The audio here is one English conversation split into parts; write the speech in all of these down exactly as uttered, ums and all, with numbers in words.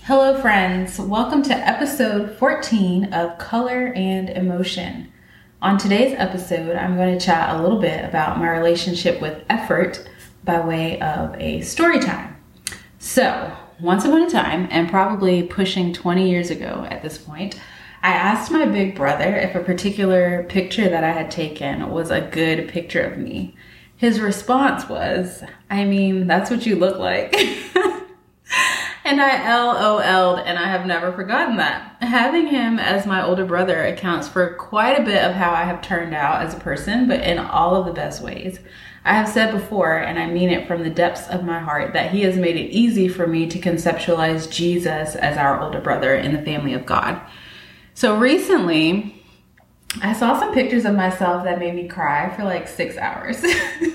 Hello friends, welcome to episode fourteen of Color and Emotion. On today's episode, I'm going to chat a little bit about my relationship with effort by way of a story time. So, once upon a time, and probably pushing twenty years ago at this point, I asked my big brother if a particular picture that I had taken was a good picture of me. His response was, I mean, that's what you look like. And I LOL'd, and I have never forgotten that. Having him as my older brother accounts for quite a bit of how I have turned out as a person, but in all of the best ways. I have said before, and I mean it from the depths of my heart, that he has made it easy for me to conceptualize Jesus as our older brother in the family of God. So recently, I saw some pictures of myself that made me cry for like six hours.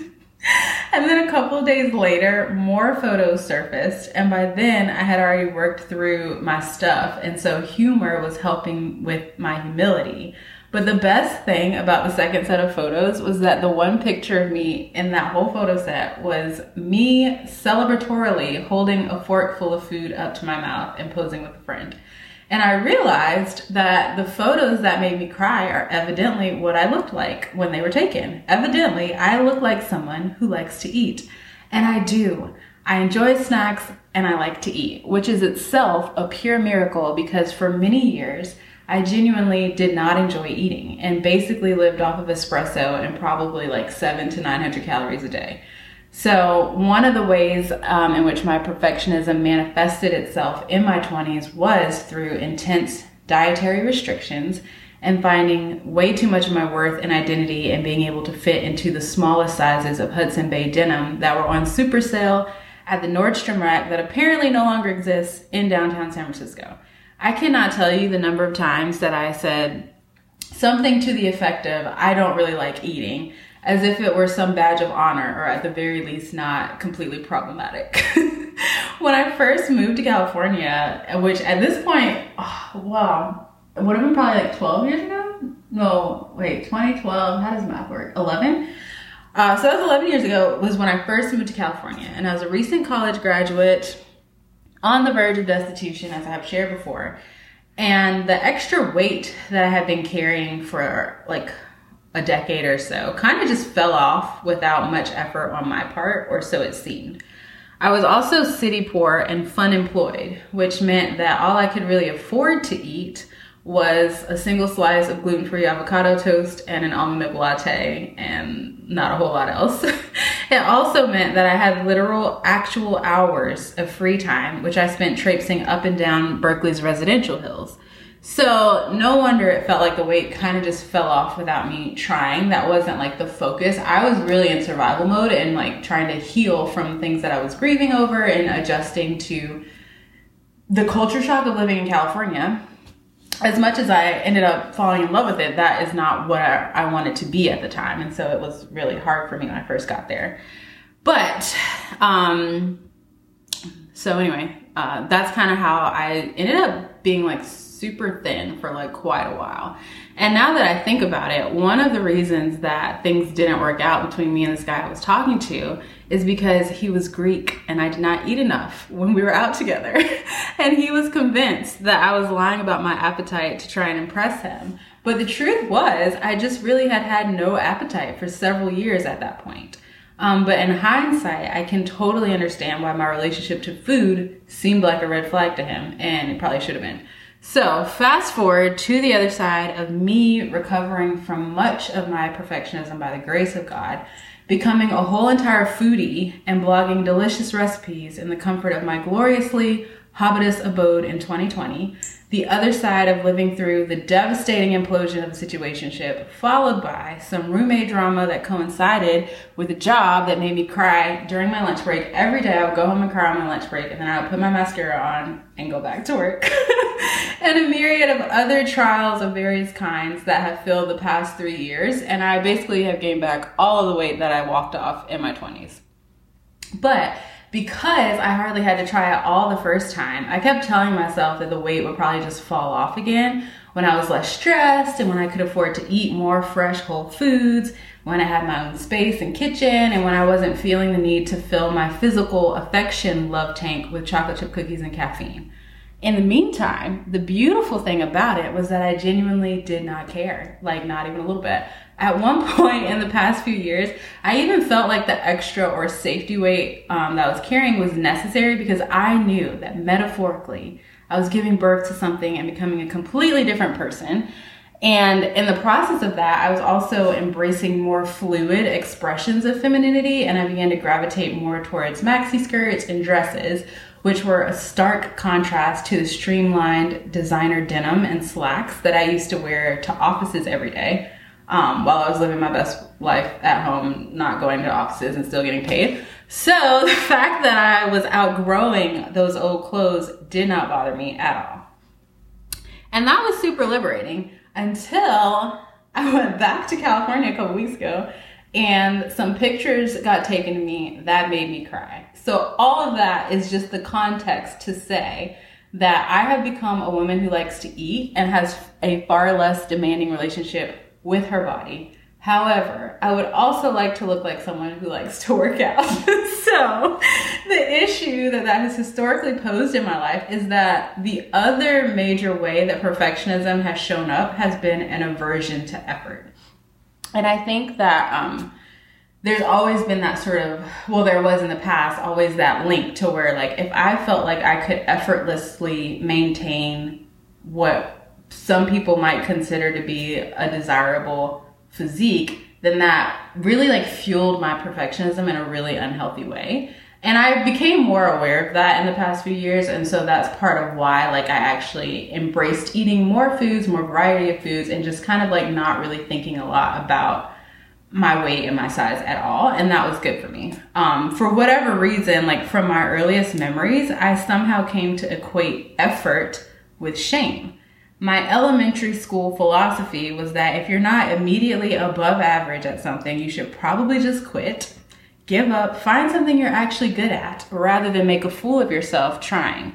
And then a couple of days later, more photos surfaced. And by then I had already worked through my stuff. And so humor was helping with my humility. But the best thing about the second set of photos was that the one picture of me in that whole photo set was me celebratorily holding a fork full of food up to my mouth and posing with a friend. And I realized that the photos that made me cry are evidently what I looked like when they were taken. Evidently, I look like someone who likes to eat. And I do. I enjoy snacks and I like to eat, which is itself a pure miracle because for many years, I genuinely did not enjoy eating and basically lived off of espresso and probably like seven to nine hundred calories a day. So one of the ways um, in which my perfectionism manifested itself in my twenties was through intense dietary restrictions and finding way too much of my worth and identity and being able to fit into the smallest sizes of Hudson Bay denim that were on super sale at the Nordstrom rack that apparently no longer exists in downtown San Francisco. I cannot tell you the number of times that I said something to the effect of, I don't really like eating, as if it were some badge of honor, or at the very least not completely problematic. When I first moved to California, which at this point, oh, wow, it would have been probably like twelve years ago? No, wait, twenty twelve, how does math work? eleven? Uh, so that was eleven years ago, was when I first moved to California. And I was a recent college graduate on the verge of destitution, as I have shared before. And the extra weight that I had been carrying for like a decade or so kind of just fell off without much effort on my part, or so it seemed. I was also city poor and fun employed, which meant that all I could really afford to eat was a single slice of gluten-free avocado toast and an almond milk latte and not a whole lot else. It also meant that I had literal actual hours of free time, which I spent traipsing up and down Berkeley's residential hills. So no wonder it felt like the weight kind of just fell off without me trying. That wasn't like the focus. I was really in survival mode and like trying to heal from things that I was grieving over and adjusting to the culture shock of living in California. As much as I ended up falling in love with it, that is not what I, I wanted to be at the time. And so it was really hard for me when I first got there. But, um, so anyway, uh, that's kind of how I ended up being like super thin for like quite a while. And now that I think about it, one of the reasons that things didn't work out between me and this guy I was talking to is because he was Greek and I did not eat enough when we were out together. And he was convinced that I was lying about my appetite to try and impress him. But the truth was, I just really had had no appetite for several years at that point. Um, but in hindsight, I can totally understand why my relationship to food seemed like a red flag to him, and it probably should have been. So fast forward to the other side of me recovering from much of my perfectionism by the grace of God, becoming a whole entire foodie and blogging delicious recipes in the comfort of my gloriously hobbitous abode in twenty twenty, the other side of living through the devastating implosion of the situationship, followed by some roommate drama that coincided with a job that made me cry during my lunch break. Every day I would go home and cry on my lunch break, and then I would put my mascara on and go back to work. And a myriad of other trials of various kinds that have filled the past three years, and I basically have gained back all of the weight that I walked off in my twenties. But because I hardly had to try it all the first time, I kept telling myself that the weight would probably just fall off again when I was less stressed and when I could afford to eat more fresh whole foods, when I had my own space and kitchen, and when I wasn't feeling the need to fill my physical affection love tank with chocolate chip cookies and caffeine. In the meantime, the beautiful thing about it was that I genuinely did not care, like not even a little bit. At one point in the past few years, I even felt like the extra or safety weight um, that I was carrying was necessary because I knew that metaphorically, I was giving birth to something and becoming a completely different person. And in the process of that, I was also embracing more fluid expressions of femininity, and I began to gravitate more towards maxi skirts and dresses, which were a stark contrast to the streamlined designer denim and slacks that I used to wear to offices every day um, while I was living my best life at home, not going to offices and still getting paid. So the fact that I was outgrowing those old clothes did not bother me at all. And that was super liberating until I went back to California a couple weeks ago and some pictures got taken of me that made me cry. So all of that is just the context to say that I have become a woman who likes to eat and has a far less demanding relationship with her body. However, I would also like to look like someone who likes to work out. So the issue that that has historically posed in my life is that the other major way that perfectionism has shown up has been an aversion to effort. And I think that um, there's always been that sort of, well, there was in the past, always that link to where like, if I felt like I could effortlessly maintain what some people might consider to be a desirable physique, then that really like fueled my perfectionism in a really unhealthy way. And I became more aware of that in the past few years. And so that's part of why like I actually embraced eating more foods, more variety of foods, and just kind of like not really thinking a lot about my weight and my size at all. And that was good for me. Um, for whatever reason, like from my earliest memories, I somehow came to equate effort with shame. My elementary school philosophy was that if you're not immediately above average at something, you should probably just quit, give up, find something you're actually good at, rather than make a fool of yourself trying.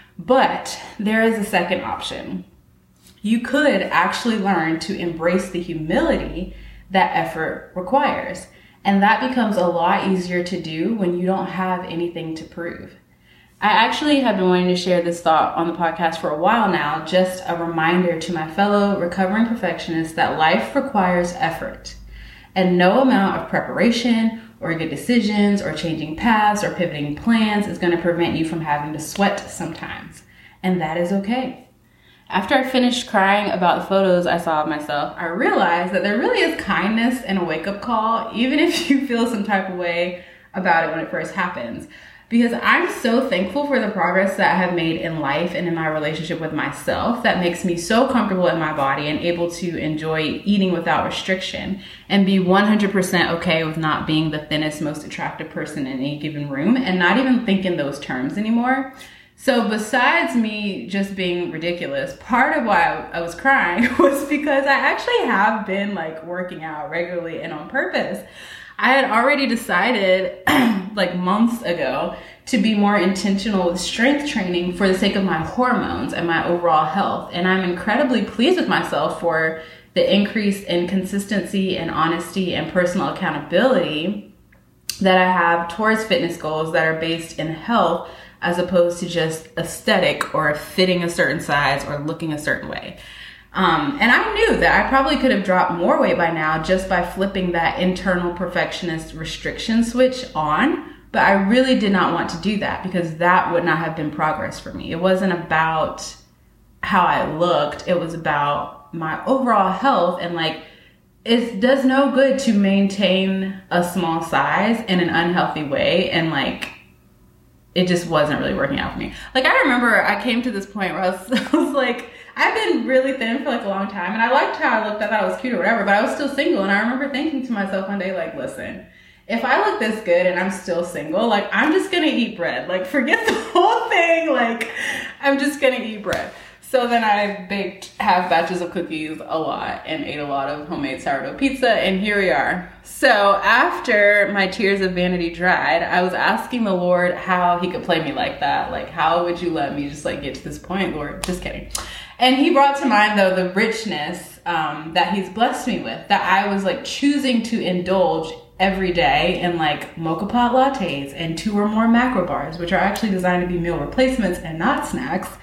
But there is a second option. You could actually learn to embrace the humility that effort requires. And that becomes a lot easier to do when you don't have anything to prove. I actually have been wanting to share this thought on the podcast for a while now, just a reminder to my fellow recovering perfectionists that life requires effort. And no amount of preparation or good decisions or changing paths or pivoting plans is going to prevent you from having to sweat sometimes. And that is okay. After I finished crying about the photos I saw of myself, I realized that there really is kindness in a wake-up call, even if you feel some type of way about it when it first happens. Because I'm so thankful for the progress that I have made in life and in my relationship with myself that makes me so comfortable in my body and able to enjoy eating without restriction and be one hundred percent okay with not being the thinnest, most attractive person in any given room and not even think in those terms anymore. So besides me just being ridiculous, part of why I was crying was because I actually have been like working out regularly and on purpose. I had already decided like months ago to be more intentional with strength training for the sake of my hormones and my overall health. And I'm incredibly pleased with myself for the increase in consistency and honesty and personal accountability that I have towards fitness goals that are based in health as opposed to just aesthetic or fitting a certain size or looking a certain way. Um, and I knew that I probably could have dropped more weight by now just by flipping that internal perfectionist restriction switch on. But I really did not want to do that because that would not have been progress for me. It wasn't about how I looked. It was about my overall health. And like, it does no good to maintain a small size in an unhealthy way. And like, it just wasn't really working out for me. Like, I remember I came to this point where I was, I was like, I've been really thin for like a long time and I liked how I looked. I thought I was cute or whatever, but I was still single. And I remember thinking to myself one day, like, listen, if I look this good and I'm still single, like, I'm just gonna eat bread. Like, forget the whole thing. Like, I'm just gonna eat bread. So then I baked half batches of cookies a lot and ate a lot of homemade sourdough pizza, and here we are. So after my tears of vanity dried, I was asking the Lord how he could play me like that. Like, how would you let me just like get to this point, Lord? Just kidding. And he brought to mind though the richness um, that he's blessed me with, that I was like choosing to indulge every day in like mocha pot lattes and two or more macro bars, which are actually designed to be meal replacements and not snacks.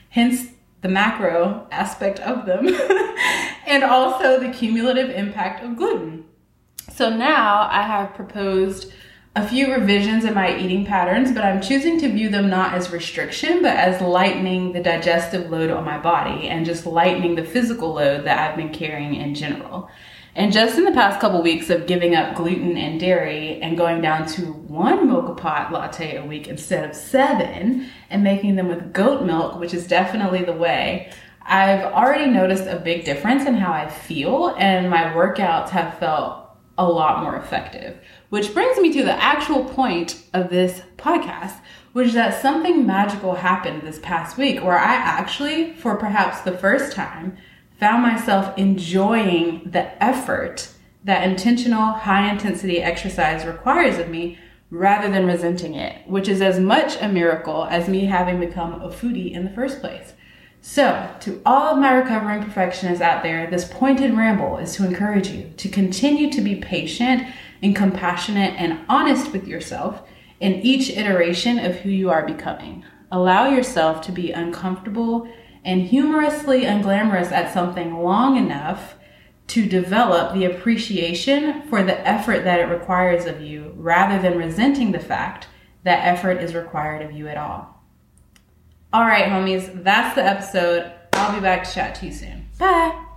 hence the macro aspect of them, and also the cumulative impact of gluten. So now I have proposed a few revisions in my eating patterns, but I'm choosing to view them not as restriction, but as lightening the digestive load on my body and just lightening the physical load that I've been carrying in general. And just in the past couple weeks of giving up gluten and dairy and going down to one mocha pot latte a week instead of seven and making them with goat milk, which is definitely the way, I've already noticed a big difference in how I feel, and my workouts have felt a lot more effective. Which brings me to the actual point of this podcast, which is that something magical happened this past week where I actually, for perhaps the first time, found myself enjoying the effort that intentional high intensity exercise requires of me rather than resenting it, which is as much a miracle as me having become a foodie in the first place. So, to all of my recovering perfectionists out there, this pointed ramble is to encourage you to continue to be patient and compassionate and honest with yourself in each iteration of who you are becoming. Allow yourself to be uncomfortable and humorously unglamorous at something long enough to develop the appreciation for the effort that it requires of you rather than resenting the fact that effort is required of you at all. All right, homies, that's the episode. I'll be back to chat to you soon. Bye.